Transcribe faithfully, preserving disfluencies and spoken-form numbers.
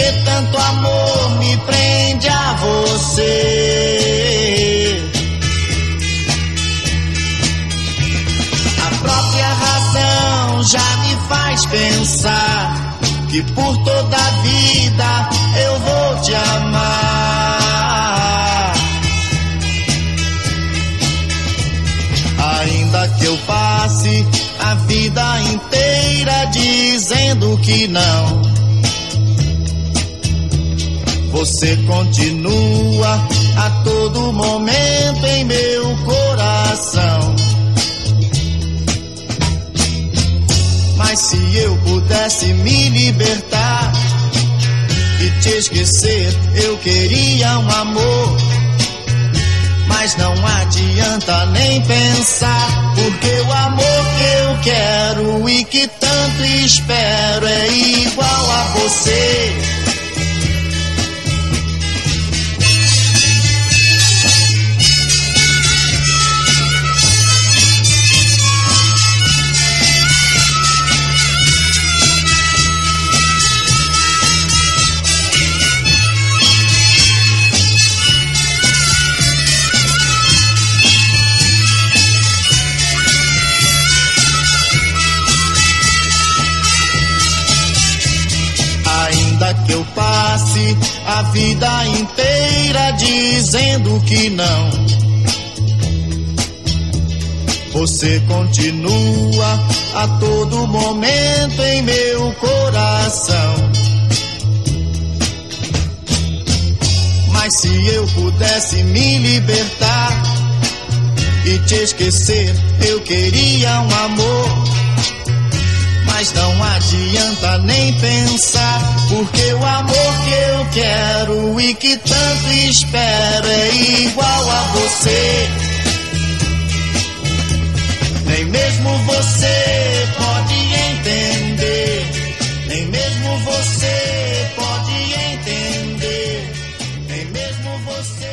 tanto amor me prende a você? A própria razão já me faz pensar que por toda a vida eu vou te amar. Ainda que eu passe a vida inteira dizendo que não, você continua a todo momento em meu coração. Mas se eu pudesse me libertar e te esquecer, eu queria um amor. Mas não adianta nem pensar, porque o amor que eu quero e que tanto espero é igual a você. Ainda que eu passe a vida inteira dizendo que não, você continua a todo momento em meu coração. Mas se eu pudesse me libertar e te esquecer, eu queria um amor. Mas não adianta nem pensar, porque o amor que eu quero e que tanto espero é igual a você. Nem mesmo você pode entender, nem mesmo você pode entender, nem mesmo você